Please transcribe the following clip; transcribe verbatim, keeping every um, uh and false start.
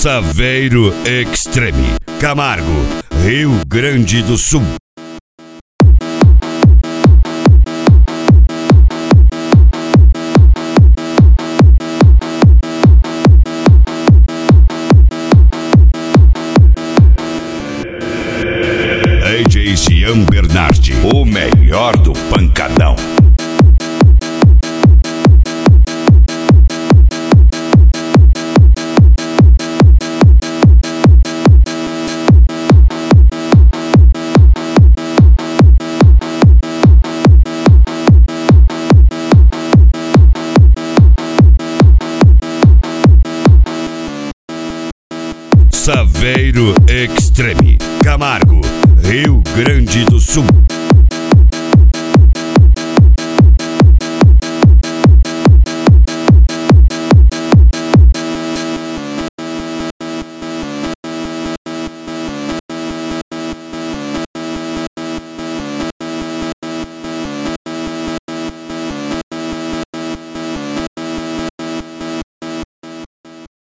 Saveiro Extreme, Camargo, Rio Grande do Sul. D J Cian Bernardi, o melhor do pancadão. Saveiro Extreme, Camargo, Rio Grande do Sul.